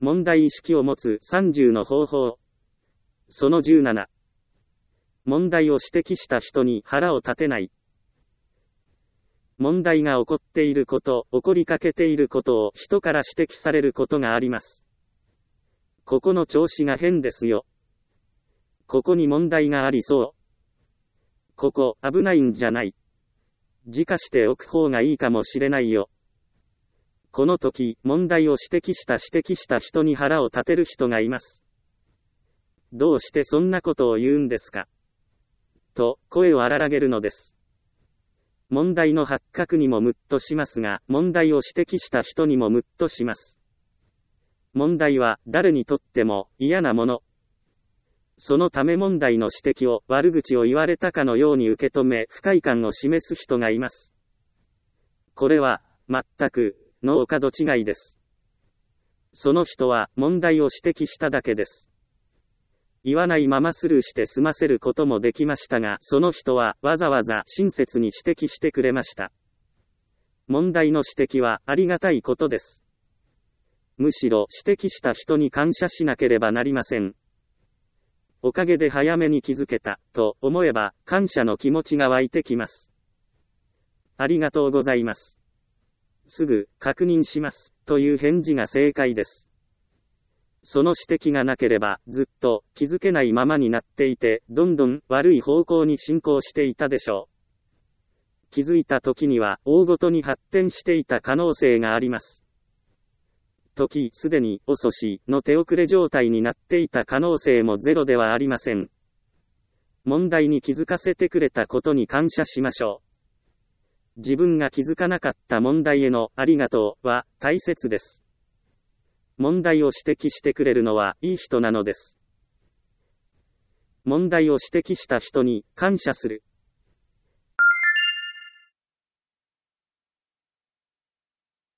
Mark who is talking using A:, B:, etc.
A: 問題意識を持つ30の方法。その17。問題を指摘した人に腹を立てない。問題が起こっていること、起こりかけていることを人から指摘されることがあります。ここの調子が変ですよ。ここに問題がありそう。ここ危ないんじゃない。自家しておく方がいいかもしれないよ。この時、問題を指摘した人に腹を立てる人がいます。どうしてそんなことを言うんですかと、声を荒げるのです。問題の発覚にもムッとしますが、問題を指摘した人にもムッとします。問題は誰にとっても嫌なもの。そのため問題の指摘を悪口を言われたかのように受け止め不快感を示す人がいます。これは全くのお門違いです。その人は問題を指摘しただけです。言わないままスルーして済ませることもできましたが、その人はわざわざ親切に指摘してくれました。問題の指摘はありがたいことです。むしろ指摘した人に感謝しなければなりません。おかげで早めに気づけた、と思えば感謝の気持ちが湧いてきます。ありがとうございます。すぐ確認します、という返事が正解です。その指摘がなければ、ずっと気づけないままになっていて、どんどん悪い方向に進行していたでしょう。気づいた時には、大ごとに発展していた可能性があります。時すでに遅しの手遅れ状態になっていた可能性もゼロではありません。問題に気づかせてくれたことに感謝しましょう。自分が気づかなかった問題へのありがとうは大切です。問題を指摘してくれるのはいい人なのです。問題を指摘した人に感謝する。